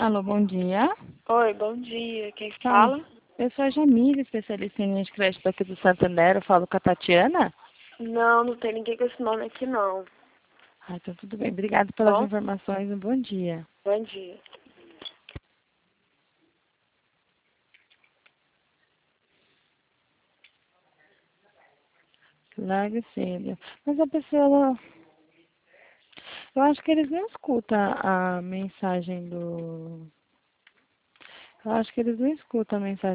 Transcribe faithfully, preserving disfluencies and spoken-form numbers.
Alô, bom dia. Oi, bom dia. Quem Fala. fala? Eu sou a Jamile, especialista em linha de crédito aqui do Santander. Eu falo com a Tatiana. Não, não tem ninguém com esse nome aqui, não. Ah, então tudo bem. Obrigada pelas Bom, informações. Um bom dia. bom dia. Larga cedo. Mas a pessoa... Eu acho que eles não escutam a mensagem do... Eu acho que eles não escutam a mensagem.